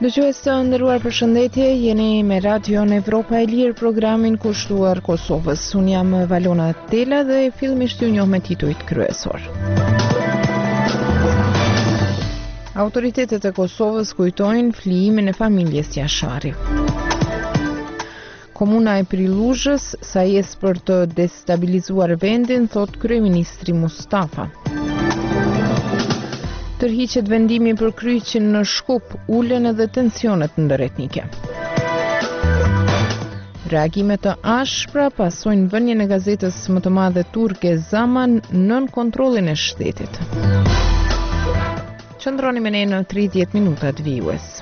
Dëgjues të nderuar, përshëndetje, jeni me Radio Evropa e Lirë, programin kushtuar Kosovës. Unë jam Valona Tela dhe fillimisht ju njoh me titujt kryesor. Autoritetet e Kosovës kujtojnë flijimin e familjes Jashari. Komuna e Priluzhës sa jes për të destabilizuar vendin, thot kryeministri Mustafa. Tërhiqet vendimi për kryqin në Shkup, ulen edhe tensionet ndërretnike. Reagimet të ashpra pasojnë vënien e gazetës më të madhe turke Zaman nën kontrollin e shtetit. Qëndroni me ne në 30 minutat vijues.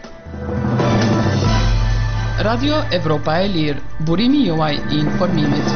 Radio Evropa e Lirë, burimi juaj I informimit.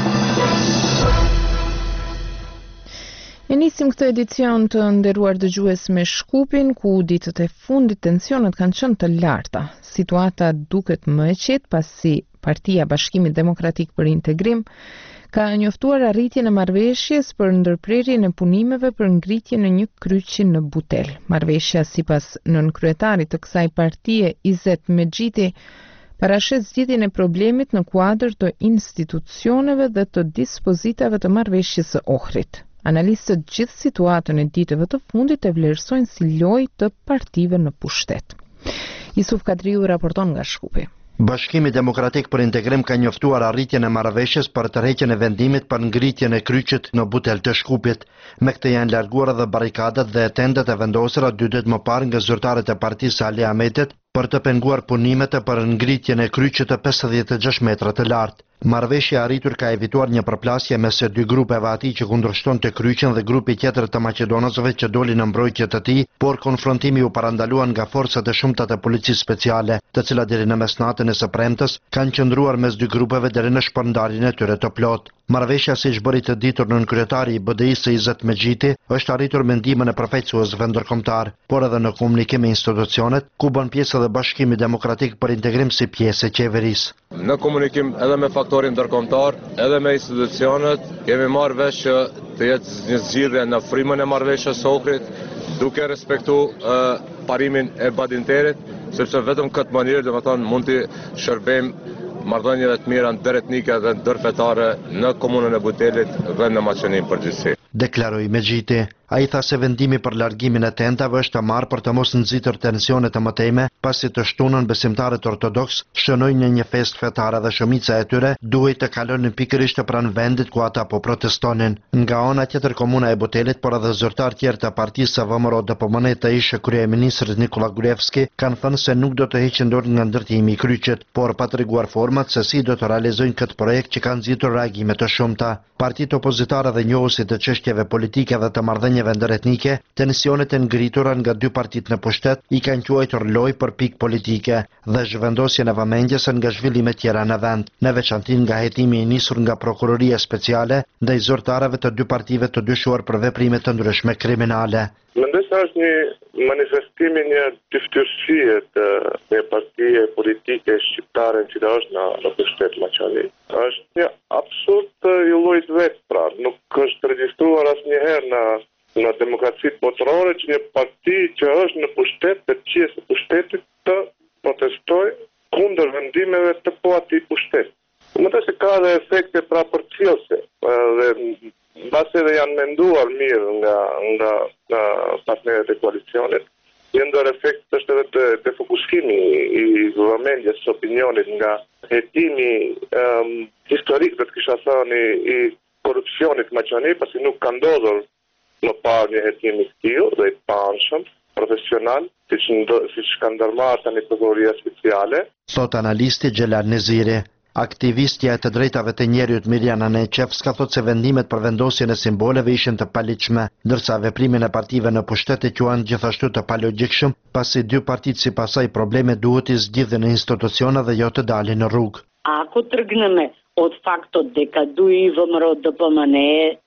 E nisim këtë edicion të nderuar dëgjues me Shkupin, ku ditët e fundit tensionet kanë qenë të larta. Situata duket më e qetë pasi Partia Bashkimit Demokratik për Integrim ka njoftuar arritjen e marrëveshjes për ndërprerjen e punimeve për ngritjen e një kryqi në Butel. Marrëveshja sipas nënkryetarit të kësaj partie, Izet Mexhiti, parashet zgjidhjen e problemit në kuadër të institucioneve dhe të dispozitave të marrëveshjes së Ohrit. Analistët gjithë situatën e ditëve të fundit e vlerësojnë si lojë të partive në pushtet. Yusuf Kadriu raporton nga Shkupi. Bashkimi Demokratik për Integrim ka njoftuar arritjen e marrëveshjes për tërheqjen e vendimit për ngritjen e kryqit në Butel të Shkupit. Me këtë janë larguar edhe barikadat dhe tendet e vendosura 2 ditë më parë nga zyrtarët e Partisë Ali Ahmetit për të penguar punimet për ngritjen e kryqit të 56 metra të lartë. Marrëveshja arritur ka evituar një përplasje mes 2 grupeve, atij që kundërshton të kryqin dhe grupi tjetër të maqedonësve që dolin në mbrojtje të tij, por konfrontimi u parandaluan nga forcat e shumta të policisë speciale, të cilat deri në mesnatën e së premtes kanë qëndruar mes 2 grupeve deri në shpërndarjen e tyre të plot. Marrëveshja, siç bëri të ditur nënkryetari I BDI-së Izet Mexhiti, është arritur me ndihmën e përfaqësuesve ndërkombëtar, por edhe në komunikim me institucionet, ku bën pjesë edhe Bashkimi Demokratik për Integrim si pjesë e qeverisë. Në komunikim edhe me faktorin ndërkombëtar, edhe me institucionet, kemi marrë vesh që të jetë një zgjidhje në frymën e marrëveshjes së Ohrit, duke respektuar parimin e Badinterit, sepse vetëm këtë mënyrë, domethënë, mund të shërbejmë marrëdhënieve të mira ndëretnike dhe ndërfetare në komunën e Butelit dhe në Maqedoninë përgjithësi. Deklaroi Mexhiti. Ai tha se vendimi për largimin e tentave është marrë për të mos nxitur tensionet të mëtejme, pasi të shtunën besimtarët ortodoks shënojnë në një festë fetare dhe shumica e tyre duhej të kalonin pikërisht pranë vendit ku ata po protestonin. Nga ana tjetër, komuna e Butelit, por edhe zyrtar tjerë të Partisë VMRO DPMN të ishte kryeministri Nikola Gruevski kanë thënë se nuk do të heqin dorë nga ndërtimi I kryqit, por pa treguar format se si do të realizojnë këtë projekt që kanë nxitur reagime të shumta. Partitë opozitare dhe njohësit të çështjeve politike dhe të marrëdhënieve ndërretnike, tensionet e ngritura nga 2 partitë në pushtet I kanë quajtur lojë për pikë politike dhe zhvendosjen e vëmendjes nga zhvillimet tjera në vend, në veçantë nga hetimi I nisur nga prokuroria speciale ndaj zyrtarëve të 2 partive të dyshuar për veprime të ndryshme kriminale. Mendoj se është një manifestim I një dyftësie të një partie politike shqiptare që është në pushtet Maqedoni. Është një absurd I llojit vet, pra, nuk është regjistruar asnjëherë në demokracitë botërore që një parti që është në pushtet, të qesë e pushtetit të protestojë kundër vendimeve të atij pushtet. Mendoj se ka dhe efekte përcjellëse dhe mbase dhe janë menduar mirë nga partnerët e koalicionit. Një ndër efekt është edhe të fokuskimi I vëmendjes së opinionit nga hetimi historik, do të kisha thënë, I korrupsionit Maqedoni, pasi nuk ka ndodhur më parë një hetim I tillë dhe I panshëm, profesional, siç ka ndërmarrë tani prokuroria speciale. Thot analisti Xhelal Neziri. Aktivistja e të drejtave të njerëzit Mirjana Neçevska thot se vendimet për vendosjen e simboleve ishin të paligjshme, ndërsa veprimin e partive në pushtet e quajnë gjithashtu të palogjikshëm, pasi 2 partitë sipas saj probleme duhet I zgjidhen në institucione dhe jo të dalin në rrugë. Ako trgneme od faktot дека dy VMRO DPMN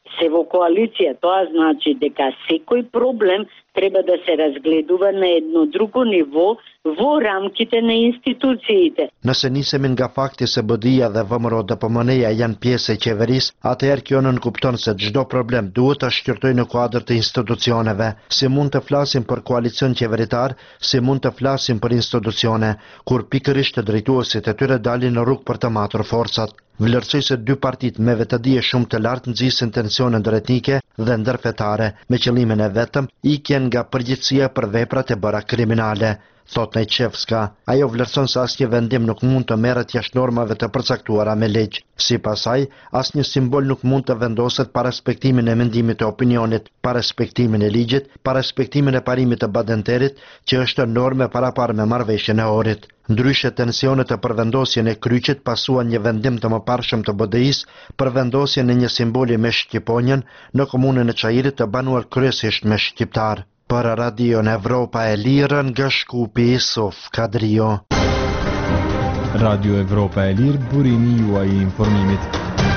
Se во коалиција тоа значи дека секој проблем треба да се разгледува на едно друго ниво во рамките на институциите. Nëse nisemi nga fakti se BDI-ja dhe VMRO DPMN-ja janë pjesë e qeverisë, atëherë kjo nënkupton se çdo problem duhet ta shqyrtojë në kuadër të institucioneve. Si mund të flasim për koalicion qeveritar, si mund të flasim për institucione, kur pikërisht të drejtuesit e tyre dalin në rrugë për të matur forcat. Vlerësoj se dy partitë me vetëdije shumë të lartë nxisin tensione ndëretnike dhe ndërfetare, me qëllimin e vetëm ikjen nga përgjegjësia për veprat e bëra kriminale, thot Nejçevska. Ajo vlerëson se asnjë vendim nuk mund të merret jashtë normave të përcaktuara me ligj. Sipas saj, asnjë simbol nuk mund të vendoset pa respektimin e mendimit të opinionit, pa respektimin e ligjit, pa respektimin e parimit të badenterit, që është normë paraparë me marrëveshjen e orit. Ndryshe tensionet e përvendosjen e kryqit pasuan një vendim të mëparshëm të BDI-s për vendosjen e një simboli me shqiponjën në komunën e Çajirit të banuar kryesisht me shqiptar. Për Radion Evropa e Lirë nga Shkupi, Sof Kadrio. Radio Evropa e Lirë, burimi juaj i informimit.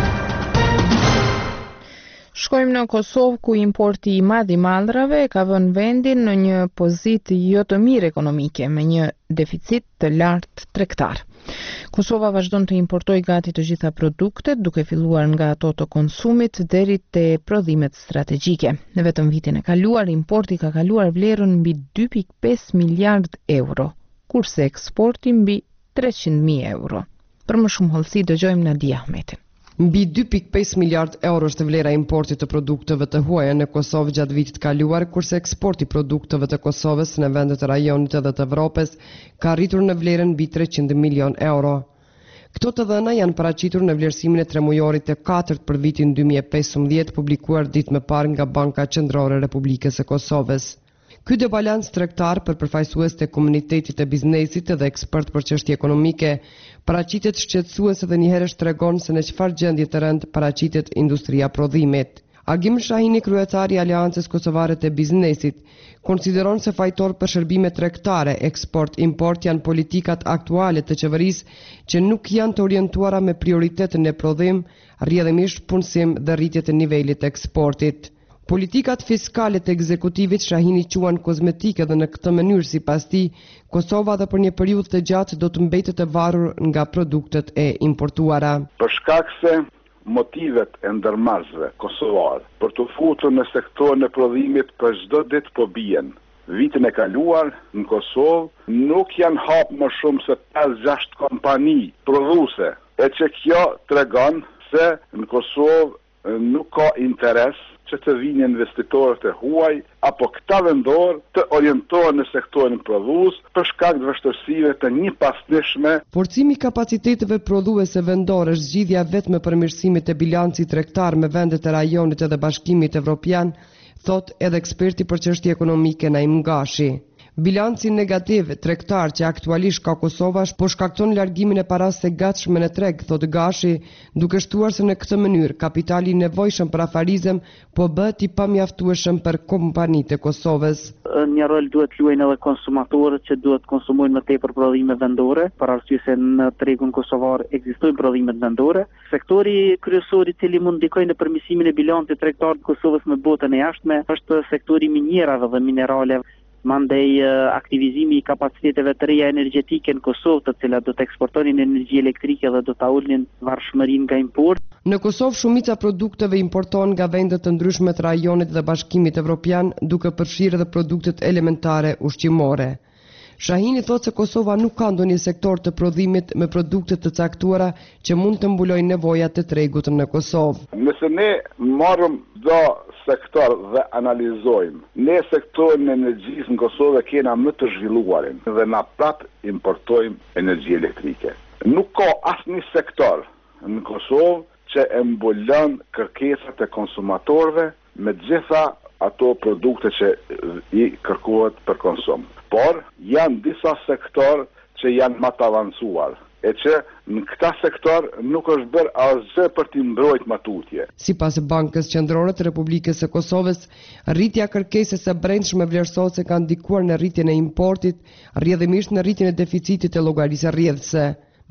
Shkojmë në Kosovë ku importi i madh i maldrave ka vënë vendin në një pozitë jo të mirë ekonomike me një deficit të lartë tregtar. Kosova vazhdon të importojë gati të gjitha produktet, duke filluar nga ato të konsumit deri te prodhimet strategjike. Në vetëm vitin e kaluar, importi ka kaluar vlerën mbi 2.5 miliard euro, kurse eksporti mbi 300.000 euro. Për më shumë hollësi dëgjojmë Nadia Ahmetin. Mbi 2.5 miliard euro është vlera e importit të produkteve të huaja në Kosovë gjatë vitit kaluar, kurse eksporti produkteve të Kosovës në vendet e rajonit edhe të Evropës ka arritur në vlerën mbi 300 milion euro. Këto të dhëna janë paraqitur në vlerësimin e tremujorit të 4 për vitin 2015, publikuar ditë më parë nga Banka Qendrore e Republikës së Kosovës. Ky debalans tregtar për përfaqësues të komunitetit të biznesit dhe ekspert për çështje ekonomike paraqitet shqetësues dhe njëherë tregon se në çfarë gjendje të rënd paraqitet industria prodhimit. Agim Shahini, kryetari i Aleancës Kosovare të Biznesit, konsideron se fajtor për shërbime tregtare, eksport-import janë politikat aktuale të qeverisë që nuk janë të orientuara me prioritetën e prodhim, rrjedhimisht punësim dhe rritje të nivelit të eksportit. Politikat fiskale të ekzekutivit Shahini quan kozmetike dhe në këtë mënyrë sipas tij, Kosova dhe për një periudhë të gjatë do të mbetet e varur nga produktet e importuara. Për shkak se motivet e ndërmarrësve kosovar për të futur në sektorin e prodhimit për çdo ditë po bien. Vitin e kaluar në Kosovë nuk janë hapur më shumë se 5-6 kompani prodhuese, e që kjo tregon se në Kosovë nuk ka interes që të vinë investitorët e huaj apo këta vendor të orientohen në sektorin prodhues për shkak të vështirësive të njëpasnishme. Forcimi i kapaciteteve prodhuese vendore është zgjidhja vetme për mirësimit të bilancit tregtar me vendet e rajonit edhe Bashkimit Evropian, thot edhe eksperti për çështje ekonomike Naim Gashi. Bilanci negativ tregtar që aktualisht ka Kosova po shkakton largimin e parave të gatshme në treg, thot Gashi, duke shtuar se në këtë mënyrë kapitali i nevojshëm për afarizëm po bëhet i pamjaftueshëm për kompanitë e Kosovës. Një rol duhet luajnë edhe konsumatorët që duhet konsumojnë më tepër prodhime vendore, për arsye se në tregun kosovar ekzistojnë prodhimet vendore. Sektori kryesor i cili mund ndikojë në përmirësimin e bilancit tregtar të Kosovës me botën e jashtme është sektori minjerave dhe mineraleve. Mandej aktivizimi i kapaciteteve të reja energjetike në Kosovë, të cilat do të eksportonin energji elektrike dhe do ta ulnin varëshmërinë nga import. Në Kosovë shumica produkteve importohen nga vende të ndryshme të rajonit dhe Bashkimit Evropian, duke përfshirë edhe produktet elementare ushqimore. Shahini thotë se Kosova nuk ka ndonjë sektor të prodhimit me produkte të caktuara që mund të mbulojnë nevojat e tregut në Kosovë. Nëse ne marrim çdo sektor dhe analizojmë, ne sektorin e energjisë në Kosovë kena më të zhvilluarin dhe na prap importojmë energji elektrike. Nuk ka asnjë sektor në Kosovë që e mbulon kërkesat e konsumatorëve me gjitha ato produkte që i kërkohet për konsum. Por janë disa sektor që janë më të avancuar, e që në këta sektor nuk është bërë asgjë për t'i mbrojtur më tutje. Sipas Bankës Qendrore të Republikës së Kosovës, rritja e kërkesës së brendshme vlerësohet ka ndikuar në rritjen e importit, rrjedhimisht në rritjen e deficitit të llogarisë rrjedhëse.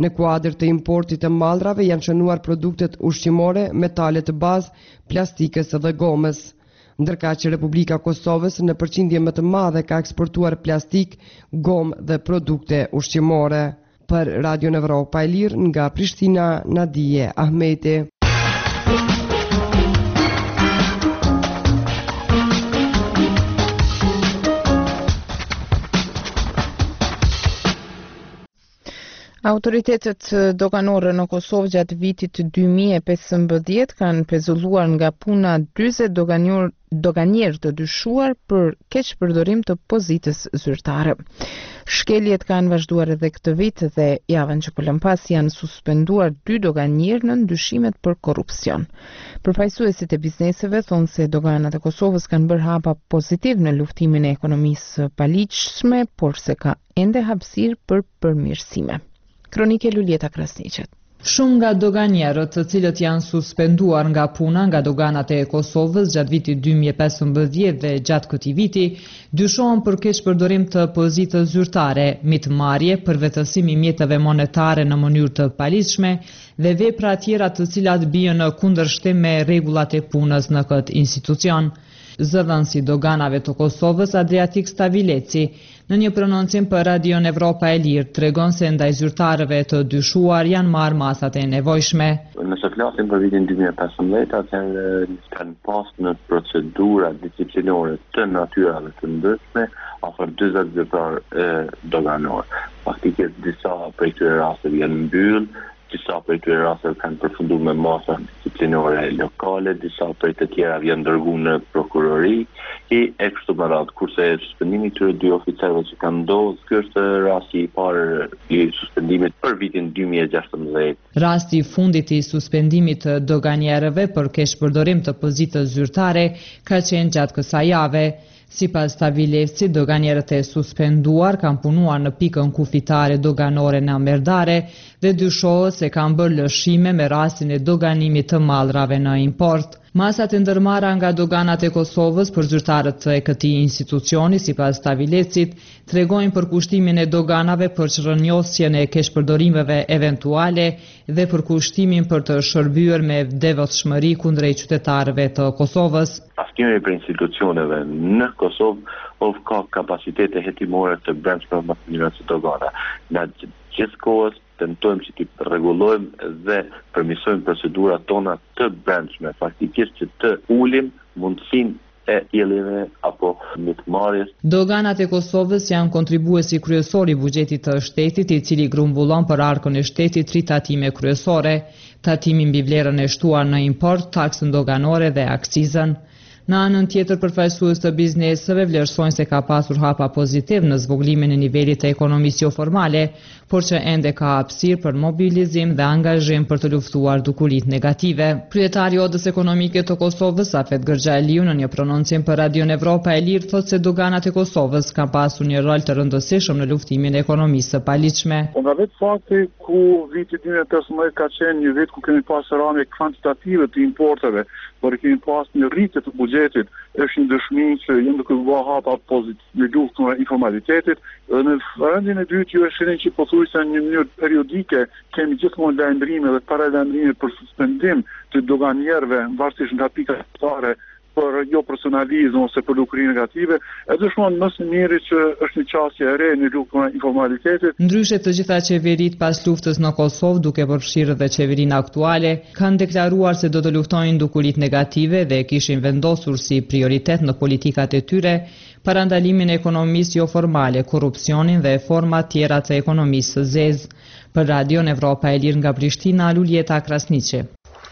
Në kuadër të importit të mallrave janë shënuar produktet ushqimore, metale të bazë, plastikës dhe gomës. Ndërka që Republika Kosovës në përqindje më të madhe ka eksportuar plastik, gomë dhe produkte ushqimore. Për Radio Evropa e Lirë nga Prishtina, Nadije Ahmeti. Autoritetet doganore në Kosovë gjatë vitit 2015 kanë pezulluar nga puna 40 doganierë të dyshuar për keqpërdorim të pozitës zyrtare. Shkeljet kanë vazhduar edhe këtë vit dhe javën që po lëm pas janë suspenduar 2 doganierë në ndyshimet për korrupsion. Përfaqësuesit e bizneseve thonë se doganat e Kosovës kanë bërë hapa pozitiv në luftimin e ekonomisë paligjshme, por se ka ende hapësirë për përmirësime. Kronike Luljeta Krasniqet. Shumë nga doganierët të cilët janë suspenduar nga puna nga doganat e Kosovës gjatë vitit 2015 dhe gjatë këtij viti, dyshohen për keqpërdorim të pozitës zyrtare, mitmarrje, përvetësim i mjeteve monetare në mënyrë të paligjshme dhe vepra tjera të cilat bien në kundërshtim me rregullat e punës në këtë institucion. Zëdhënësi doganave të Kosovës, Adriatik Stavileci, në një prononcim për Radio Evropa e Lirë, tregon se ndaj zyrtarëve të dyshuar janë marrë masat e nevojshme. Nëse flasim për vitin 2015, atëherë kanë pas në procedura disciplinore të natyrave të ndryshme afër 40 zyrtarë doganor. Faktikisht disa prej këtyre rasteve janë mbyllur, disa prej këtyre rasteve kanë përfunduar me masa disciplinore lokale, disa prej të tjera janë dërguar në prokurori e kështu me radhë. Kurse suspendimi i këtyre 2 oficerëve që kanë ndodhur, ky është rasti i parë i suspendimit për vitin 2016. Rasti i fundit i suspendimit të doganierëve për keqpërdorim të pozitës zyrtare ka qenë gjatë kësaj jave. Sipas Stavilevci, doganierët e suspenduar kanë punuar në pikën kufitare doganore në Merdare dhe dyshohet se kanë bërë lëshime me rastin e doganimit të mallrave në import. Masat e ndërmarra nga doganat e Kosovës për zyrtarët e këtij institucioni, sipas Stavilecit, tregojnë për kushtimin e doganave për çrrënjosjen e keqpërdorimeve eventuale dhe për kushtimin për të shërbyer me devotshmëri kundrejt qytetarëve të Kosovës. Aftimi për institucioneve në Kosovë ka kapacitete hetimore të brendshme të dogana. Në gjithë kohës tentojmë që t'i rregullojmë dhe përmirësojmë procedurat tona të brendshme, faktikisht që të ulim mundësinë e jelleve apo mitmarrjes. Doganat e Kosovës janë kontribuesi kryesor i buxhetit të shtetit, i cili grumbullon për arkën e shtetit 3 tatime kryesore: tatimin mbi vlerën e shtuar në import, taksën doganore dhe aksizën. Në anën tjetër, përfaqësues të bizneseve vlerësojnë se ka pasur hapa pozitiv në zvogëlimin e nivelit të ekonomisë jo formale, por që ende ka hapësirë për mobilizim dhe angazhim për të luftuar dukuritë negative. Kryetari i Odës Ekonomike të Kosovës, Afet Gërxhaliu, në një prononcim për Radio Evropa e Lirë, thotë se doganat e Kosovës kanë pasur një rol të rëndësishëm në luftimin e ekonomisë së paligjshme. Nga vetë fakti ku viti 2015 ka qenë një vit ku kemi pasur rame kvantitative të importeve, por kemi pas një rritje të buxhetit, është një dëshmi që janë duke bërë hapa pozitive në luftën e informalitetit. Dhe në rendin e dytë ju e shihni që pothuajse në një mënyrë periodike kemi gjithmonë lajmërime dhe para lajmërime për suspendim të doganierëve varësisht nga pika fetare për jo personalizëm ose për dukuri negative, edhe shumë më së miri që është një çështje e re në luftën e informalitetit. Ndryshe të gjitha qeverit pas luftës në Kosovë, duke përfshirë dhe qeverinë aktuale, kanë deklaruar se do të luftojnë dukuritë negative dhe kishin vendosur si prioritet në politikat e tyre parandalimin e ekonomisë jo formale, korrupsionin dhe forma tjera të ekonomisë së zezë. Për Radio Evropa e Lirë nga Prishtina, Luljeta Krasniqe.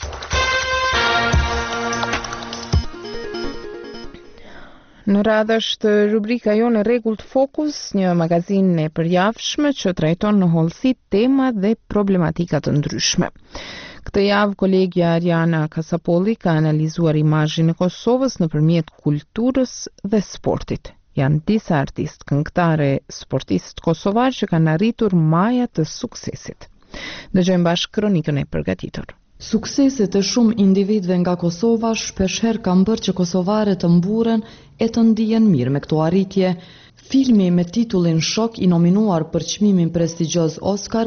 Në radhë është rubrika jonë Rregullt Fokus, një magazin e përjavshme që trajton në hollësi tema dhe problematika të ndryshme. Këtë javë kolegja Ariana Kasapolli ka analizuar imazhin e Kosovës nëpërmjet kulturës dhe sportit. Janë disa artistë, këngëtarë, sportistë kosovar që kanë arritur maja të suksesit. Dëgjojmë bashkë kronikën e përgatitur. Sukseset e shumë individëve nga Kosova shpeshherë kanë bërë që kosovarët të mburren e të ndihen mirë me këto arritje. Filmi me titullin Shok, i nominuar për çmimin prestigjioz Oscar,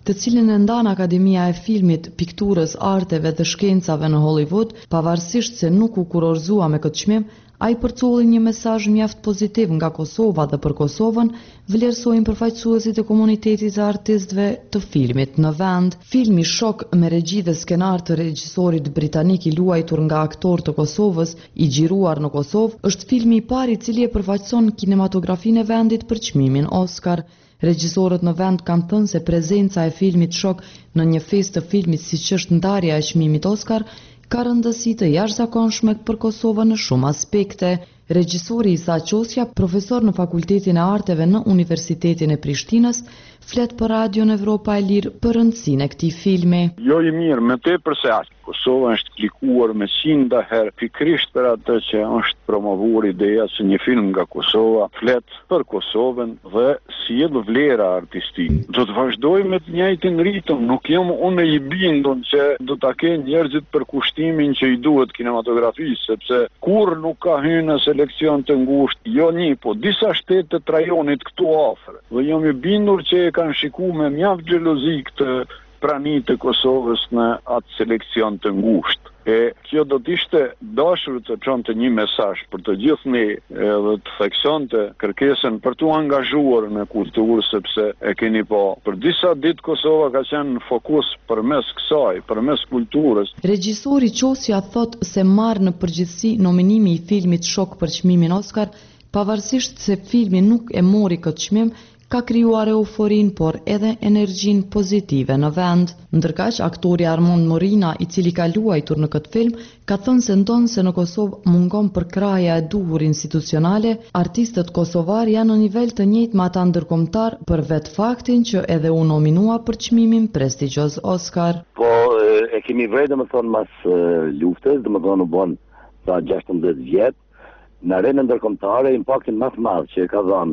të cilin e ndan Akademia e Filmit, Pikturës, Arteve dhe Shkencave në Hollywood, pavarësisht se nuk u kurorzua me këtë çmim, ai përcolli një mesazh mjaft pozitiv nga Kosova dhe për Kosovën, vlerësojnë përfaqësuesit e komunitetit të artistëve të filmit në vend. Filmi Shok me regji dhe skenar të regjisorit britanik i luajtur nga aktor të Kosovës, i xhiruar në Kosovë, është filmi i parë i cili e përfaqëson kinematografinë e vendit për çmimin Oscar. Regjisorët në vend kanë thënë se prezenca e filmit Shok në një festë të filmit siç është ndarja e çmimit Oscar ka rëndësi të jashtëzakonshme për Kosovën në shumë aspekte. Regjisori Isa Qosja, profesor në Fakultetin e Arteve në Universitetin e Prishtinës, flet për Radion Evropa e Lirë për rëndësinë e këtij filmi. Jo i mirë, me tepër se aq. Kosova është klikuar me 100 herë pikërisht për atë që është promovuar ideja se një film nga Kosova flet për Kosovën dhe sjell vlera artistike. Do të vazhdojmë me të njëjtin ritëm, nuk jam unë i bindur që do ta kenë njerëzit për kushtimin që i duhet kinematografisë, sepse kur nuk ka hyrë në seleksion të ngushtë, jo një, po disa shtete të rajonit këtu afër. Dhe jam i bindur që e kanë shikuar me mjaft xhelozi këtë pranitë e Kosovës në atë seleksion të ngushtë. E kjo do të ishte dashur të çonte një mesazh për të gjithë ne dhe të theksonte kërkesën për të angazhuar në kulturë, sepse e keni po për disa ditë Kosova ka qenë në fokus përmes kësaj, përmes kulturës. Regjisori Qosja thot se marr në përgjithësi nominimi i filmit Shok për çmimin Oscar, pavarësisht se filmi nuk e mori këtë çmim, ka krijuar euforin, por edhe energjin pozitive në vend. Ndërkaq, aktori Armand Morina, i cili ka luajtur në këtë film, ka thënë se ndonë se në Kosovë mungon përkraja e duhur institucionale, artistët kosovar janë në nivel të njëjtë me ata ndërkombëtar për vetë faktin që edhe u nominua për çmimin prestigjioz Oscar. Po e kemi vrej domethënë mas luftës, domethënë u bën sa 16 vjet, në arenën ndërkombëtare impaktin më të madh që ka dhënë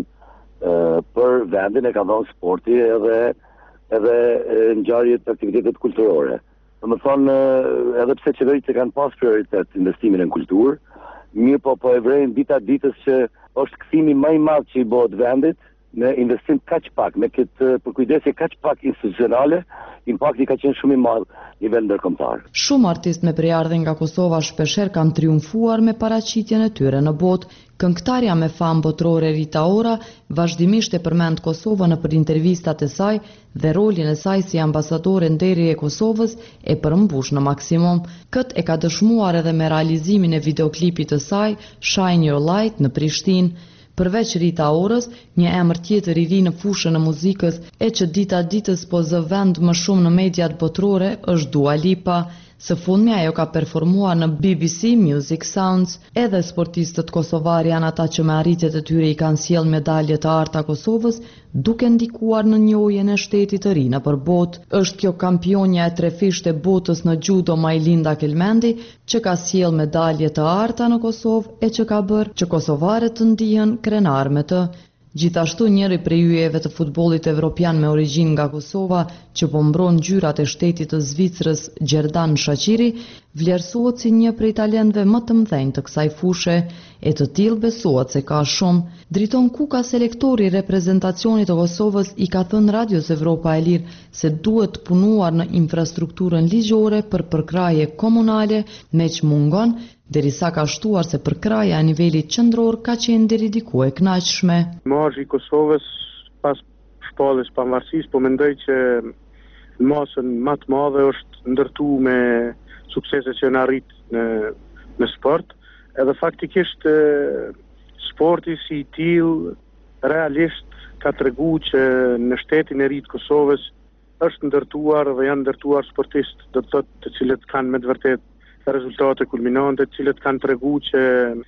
për vendin e ka dhënë sporti edhe ngjarjet e aktivitetet kulturore. Domethënë edhe pse qeveritë kanë pas prioritet investimin në kulturë, mirë po e vrejnë dita ditës që është kthimi më i madh që i bëhet vendit me investim kaq pak, me këtë përkujdesje kaq pak institucionale, impakti ka qenë shumë i madh në nivel ndërkombëtar. Shumë artistë me përardhje nga Kosova shpeshherë kanë triumfuar me paraqitjen e tyre në botë. Këngëtarja me famë botërore Rita Ora vazhdimisht e përmend Kosovën nëpër intervistat e saj dhe rolin e saj si ambasadore nderi e Kosovës e përmbush në maksimum. Këtë e ka dëshmuar edhe me realizimin e videoklipit të saj Shine Your Light në Prishtinë. Përveç Rita Orës, një emër tjetër i ri në fushën e muzikës e që dita ditës po zë vend më shumë në mediat botërore është Dua Lipa. Së fundmi ajo ka performuar në BBC Music Sounds. Edhe sportistët kosovar janë ata që me arritjet e tyre i kanë sjell medalje të arta Kosovës, duke ndikuar në njohjen e shtetit të ri nëpër botë. Është kjo kampionja e trefisht e botës në judo Majlinda Kelmendi, që ka sjell medalje të arta në Kosovë e që ka bërë që kosovarët të ndihen krenar me të. Gjithashtu njëri prej yjeve të futbollit evropian me origjinë nga Kosova, që po mbron ngjyrat e shtetit të Zvicrës, Gjerdan Shaqiri, vlerësohet si një prej talentëve më të mëdhenj të kësaj fushe, e të tillë besohet se ka shumë. Driton Kuka, selektori i reprezentacionit të Kosovës, i ka thënë Radios Evropa e Lirë se duhet punuar në infrastrukturën ligjore për përkraje komunale, me që mungon, derisa ka shtuar se përkraja e nivelit qendror ka qenë deri diku e kënaqshme. Mazhi i Kosovës pas shpalljes pavarësisë, po mendoj që masën më të madhe është ndërtuar me suksese që në arrit në sport, edhe faktikisht sporti si i tillë realisht ka treguar që në shtetin e ri të Kosovës është ndërtuar dhe janë ndërtuar sportistë, do të thotë, të cilët kanë me të vërtetë rezultate kulminante, të cilët kanë treguar që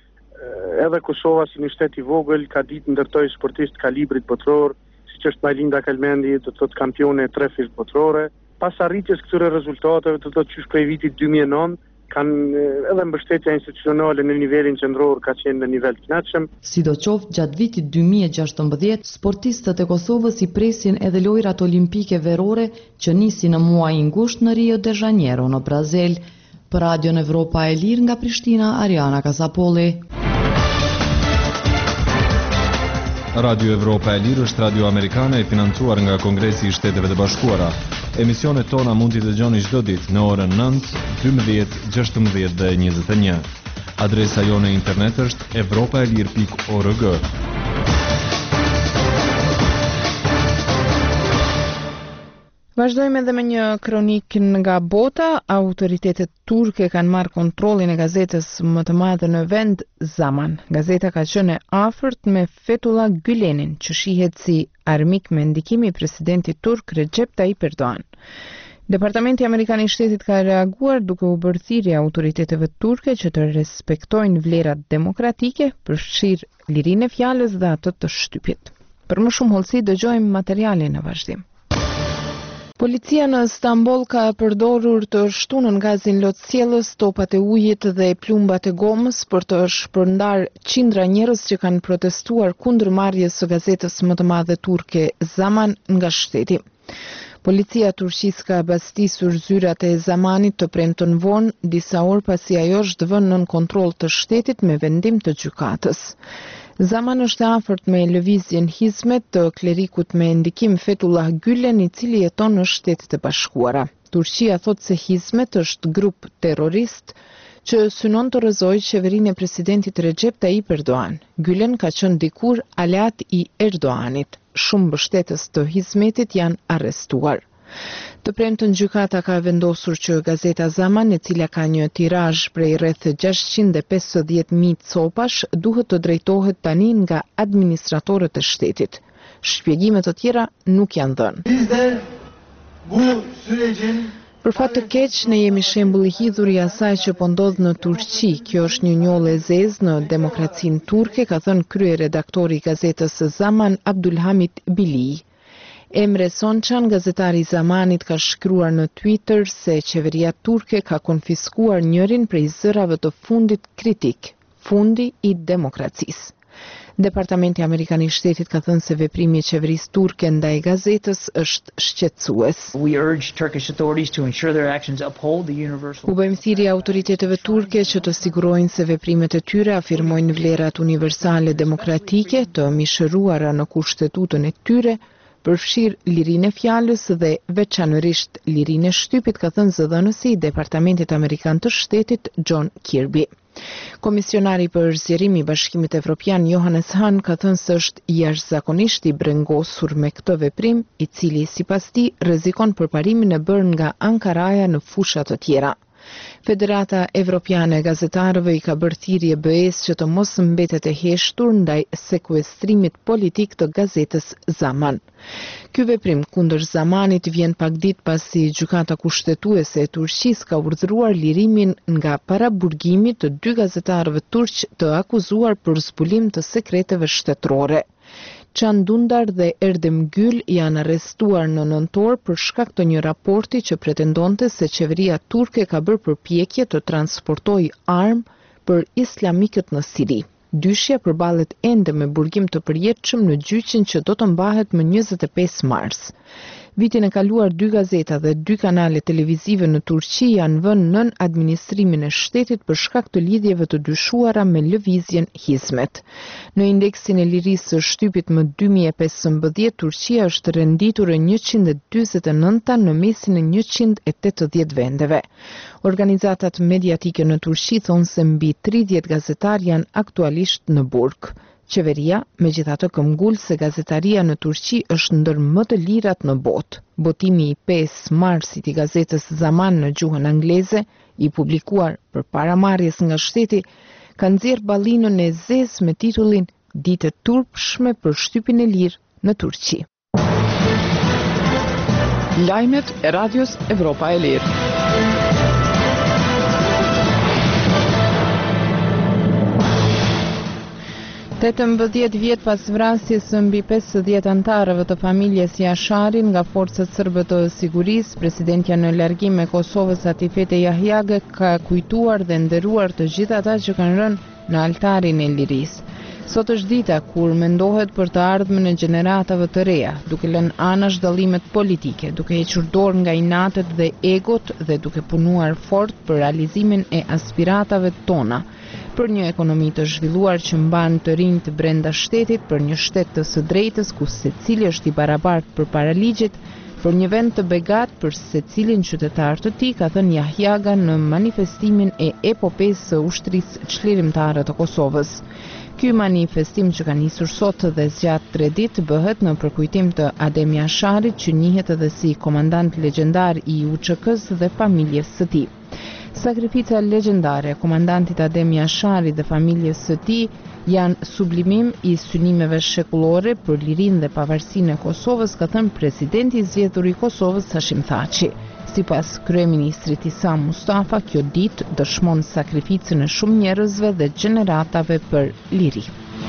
edhe Kosova si një shtet i vogël ka ditë ndërtoj sportistë kalibrit botëror, siç është Majlinda Kelmendi, do të thotë kampione e trefisht botërore. Pas arritjes këtyre rezultateve, do të thotë qysh prej vitit 2009, kanë edhe mbështetja institucionale në nivelin qendror ka qenë në nivel të kënaqshëm. Sidoqoftë, gjatë vitit 2016, sportistët e Kosovës i presin edhe lojrat olimpike verore që nisin në muajin gusht në Rio de Janeiro në Brazil. Për Radion Evropa e Lirë nga Prishtina, Ariana Kasapolli. Radio Evropa e Lirë është radio amerikane e financuar nga Kongresi i Shteteve të Bashkuara. Emisionet tona mund t'i dëgjoni çdo ditë në orën 9, 12, 16 dhe 21. Adresa jone internet është evropaelir.org. Vazhdojmë edhe me një kronik nga bota. Autoritetet turke kanë marrë kontrollin e gazetës më të madhe në vend, Zaman. Gazeta ka qenë e afërt me Fethullah Gülen'in, që shihet si armik me ndikimi i presidentit turk Recep Tayyip Erdogan. Departamenti Amerikan i Shtetit ka reaguar duke u bërë thirrje autoriteteve turke që të respektojnë vlerat demokratike, përfshirë lirinë e fjalës dhe atë të shtypit. Për më shumë hollësi dëgjojmë materialin në vazhdim. Policia në Stamboll ka përdorur të shtunën gazin lotësjellës, topat e ujit dhe plumbat e gomës për të shpërndar qindra njerëz që kanë protestuar kundër marrjes së gazetës më të madhe turke Zaman nga shteti. Policia turqisë ka bastisur zyrat e Zamanit të premten vonë, disa orë pasi ajo është vënë nën kontroll të shtetit me vendim të gjykatës. Zaman është afërt me lëvizjen Hizmet të klerikut me ndikim Fethullah Gülen, i cili jeton në Shtetet e Bashkuara. Turqia thot se Hizmet është grup terrorist që synon të rrëzojë qeverinë e presidentit Recep Tayyip Erdogan. Gülen ka qenë dikur aleat i Erdoganit. Shumë mbështetës të Hizmetit janë arrestuar. Të premtën gjykata ka vendosur që gazeta Zaman, e cila ka një tirazh prej rreth 650.000 copash, duhet të drejtohet tani nga administratorët e shtetit. Shpjegime të tjera nuk janë dhënë. Për fat të keq, ne jemi shembull i hidhur i asaj që po ndodh në Turqi. Kjo është një njollë e zezë në demokracinë turke, ka thënë kryeredaktori i gazetës Zaman, Abdulhamit Bili. Emre Sonçan, gazetari i Zamanit, ka shkruar në Twitter se qeveria turke ka konfiskuar njërin prej zërave të fundit kritik, fundi i demokracisë. Departamenti Amerikan i Shtetit ka thënë se veprimi i qeverisë turke ndaj gazetës është shqetësues. U bëjmë thirrje autoriteteve turke që të sigurojnë se veprimet e tyre afirmojnë vlerat universale demokratike, të mishëruara në kushtetutën e tyre, përfshirë lirinë e fjalës dhe veçanërisht lirinë e shtypit, ka thënë zëdhënësi i Departamentit Amerikan të Shtetit John Kirby. Komisionari për zgjerimi i Bashkimit Evropian Johannes Hahn ka thënë se është jashtëzakonisht i brengosur me këtë veprim, i cili sipas tij rrezikon përparimin e bërë nga Ankaraja në fusha të tjera. Federata Evropiane e Gazetarëve i ka bërë thirrje BE-s që të mos mbetet e heshtur ndaj sekuestrimit politik të gazetës Zaman. Ky veprim kundër Zamanit vjen pak ditë pasi gjykata kushtetuese e Turqisë ka urdhëruar lirimin nga paraburgimi të 2 gazetarëve turq të akuzuar për zbulim të sekreteve shtetërore. Can Dündar dhe Erdem Gül janë arrestuar në nëntor për shkak të një raporti që pretendonte se qeveria turke ka bërë përpjekje të transportojë armë për islamikët në Siri. Dyshja përballet ende me burgim të përjetshëm në gjyqin që do të mbahet më 25 mars. Vitin e kaluar 2 gazeta dhe 2 kanale televizive në Turqi janë vënë nën administrimin e shtetit për shkak të lidhjeve të dyshuara me lëvizjen Hizmet. Në indeksin e lirisë së shtypit më 2015, Turqia është renditur e 149 në mesin e 180 vendeve. Organizatat mediatike në Turqi thonë se mbi 30 gazetar janë aktualisht në burg. Qeveria, megjithatë, këmbgul se gazetaria në Turqi është ndër më të lirat në botë. Botimi i 5 marsit i gazetës Zaman në gjuhën angleze, i publikuar përpara marrjes nga shteti, ka nxjerrë ballinën e zezë me titullin Ditë turpshme për shtypin e lirë në Turqi. Lajmet e Radios Evropa e Lirë. 18 vjet pas vrasjes së mbi 50 antarëve të familjes Jasharin nga forcat serbe të sigurisë, presidentja në largim e Kosovës Atifete Jahjage ka kujtuar dhe nderuar të gjithë ata që kanë rënë në altarin e lirisë. Sot është dita kur mendohet për të ardhmen e gjeneratave të reja, duke lënë anash dallimet politike, duke hequr dorë nga inatet dhe egot dhe duke punuar fort për realizimin e aspiratave tona. për një ekonomi të zhvilluar që mban të rinjt brenda shtetit, për një shtet të së drejtës ku secili është i barabartë përpara ligjit, për një vend të begat për secilin qytetar të tij, ka thënë Yahyaga në manifestimin e epopesë së ushtrisë çlirimtare të Kosovës. Ky manifestim që ka nisur sot dhe zgjat 3 ditë bëhet në përkujtim të Adem Jasharit, që njihet edhe si komandant legjendar i UÇK-s dhe familjes së tij. Sakrifica legjendare e komandantit Adem Jasharit dhe familjes së tij janë sublimim i synimeve shekullore për lirinë dhe pavarësinë e Kosovës, ka thënë presidenti i zgjedhur i Kosovës Hashim Thaçi. Sipas kryeministrit Isa Mustafa, kjo ditë dëshmon sakrificën e shumë njerëzve dhe gjeneratave për liri.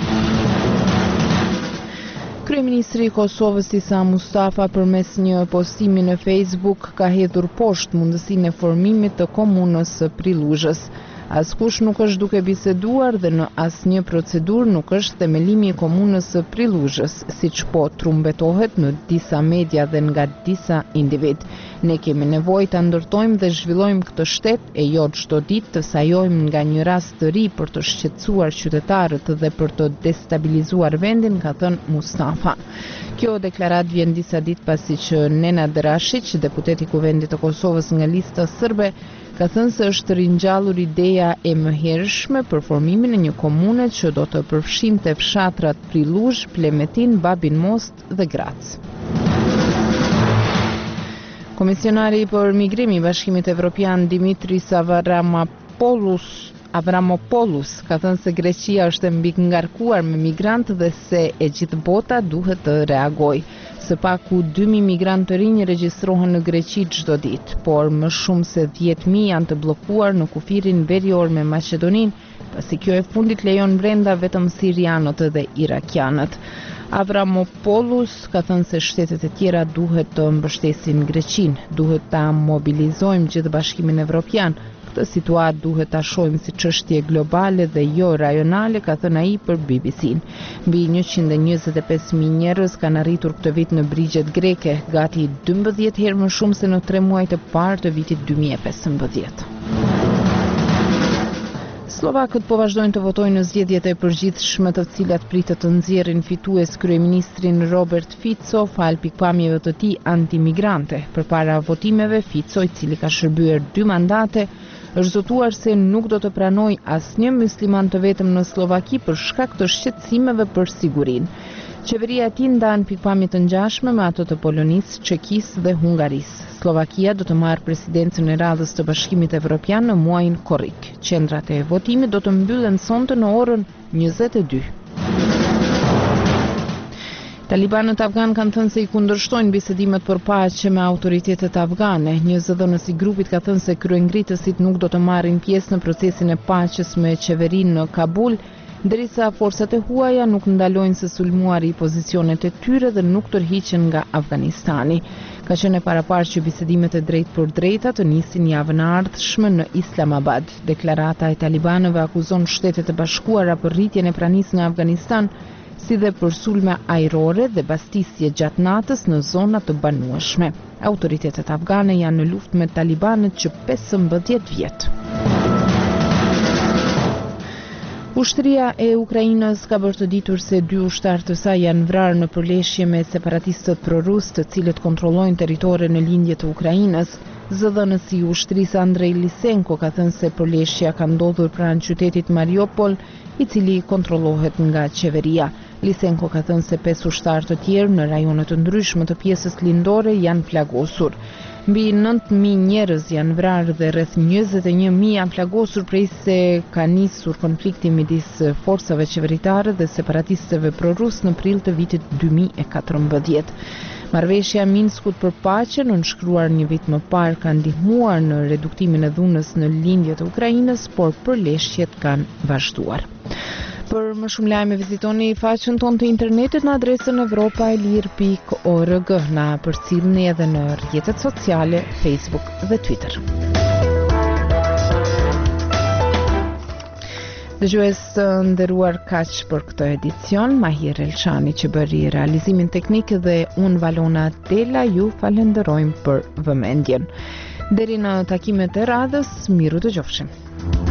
Kryeministri i Kosovës Isa Mustafa përmes një postimi në Facebook ka hedhur poshtë mundësinë e formimit të komunës së Prillushës. Askush nuk është duke biseduar dhe në asnjë procedurë nuk është themelimi i komunës së Prillushës, siç po trumbetohet në disa media dhe nga disa individ. Ne kemi nevojë ta ndërtojmë dhe zhvillojmë këtë shtet e jo çdo ditë të sajojmë nga një rast të ri për të shqetësuar qytetarët dhe për të destabilizuar vendin, ka thënë Mustafa. Kjo deklarat vjen disa ditë pasi që Nenad Rashić, deputeti i Kuvendit të Kosovës nga lista sërbe, ka thënë se është ringjallur ideja e mëhershme për formimin e një komune që do të përfshinte fshatrat Prillush, Plemetin, Babin Most dhe Grac. Komisionari për migrim i Bashkimit Evropian Dimitris Avramopoulos ka thënë se Greqia është e mbingarkuar me migrantë dhe se e gjithë bota duhet të reagojë. Së paku 2.000 migrantë të rinj regjistrohen në Greqi çdo ditë, por më shumë se 10.000 janë të bllokuar në kufirin verior me Maqedoninë, pasi kjo e fundit lejon brenda vetëm sirianët dhe irakianët. Avramopoulos ka thënë se shtetet e tjera duhet të mbështesin Greqinë, duhet ta mobilizojmë gjithë Bashkimin Evropian. Këtë situatë duhet ta shohim si çështje globale dhe jo rajonale, ka thënë ai për BBC-n. Mbi 125.000 njerëz kanë arritur këtë vit në brigjet greke, gati 12 herë më shumë se në 3 muajt e parë të vitit 2015. Slovakët po vazhdojnë të votojnë në zgjedhjet e përgjithshme të cilat pritet të nxjerrin fitues kryeministrin Robert Fico fal pikpamjeve të tij antimigrante. Përpara votimeve, Fico, i cili ka shërbyer 2 mandate, është zotuar se nuk do të pranoj asnjë musliman të vetëm në Slovaki për shkak të shqetësimeve për sigurinë. Qeveria e tij ndan pikpamje të ngjashme me ato të Polonisë, Çekisë dhe Hungarisë. Slovakia do të marrë presidencën e radhës të Bashkimit Evropian në muajin korrik. Qendrat e votimit do të mbyllen sonte në orën 22. Talibanët afgan kanë thënë se i kundërshtojnë bisedimet për paqe me autoritetet afgane. Një zëdhënës i grupit ka thënë se kryengritësit nuk do të marrin pjesë në procesin e paqes me qeverinë në Kabul, derisa forcat e huaja nuk ndalojnë së sulmuari pozicionet e tyre dhe nuk tërhiqen nga Afganistani. Ka qenë e paraparë që bisedimet e drejt për drejta të nisin javën e ardhshme në Islamabad. Deklarata e talibanëve akuzon Shtetet e Bashkuara për rritjen e pranisë në Afganistan, si dhe për sulme ajrore dhe bastisje gjatë natës në zona të banueshme. Autoritetet afgane janë në luftë me talibanët që 15 vjet. Ushtria e Ukrainës ka bërë të ditur se 2 ushtarë të saj janë vrarë në përleshje me separatistët prorus, të cilët kontrollojnë territore në lindje të Ukrainës. Zëdhënësi i ushtrisë Andrei Lisenko ka thënë se përleshja ka ndodhur pranë qytetit Mariupol, i cili kontrollohet nga qeveria. Lisenko ka thënë se 5 ushtarë të tjerë në rajone të ndryshme të pjesës lindore janë plagosur. Mbi 9.000 njerëz janë vrarë dhe rreth 21.000 janë plagosur prej se ka nisur konflikti midis forcave qeveritare dhe separatistëve prorus në prill të vitit 2014. Marrëveshja Minskut për paqe, nënshkruar një vit më parë, ka ndihmuar në reduktimin e dhunës në lindje të Ukrainës, por përleshjet kanë vazhduar. Për më shumë lajme vizitoni faqen tonë të internetit në adresën evropaelir.org. Na përcjellni edhe në rrjetet sociale, Facebook dhe Twitter. Dëgjues të nderuar, kaq për këtë edicion. Mahir Elshani që bëri realizimin teknik dhe unë Valona Dela ju falenderojmë për vëmendjen. Deri në takimet e radhës, miru dëgjofshim.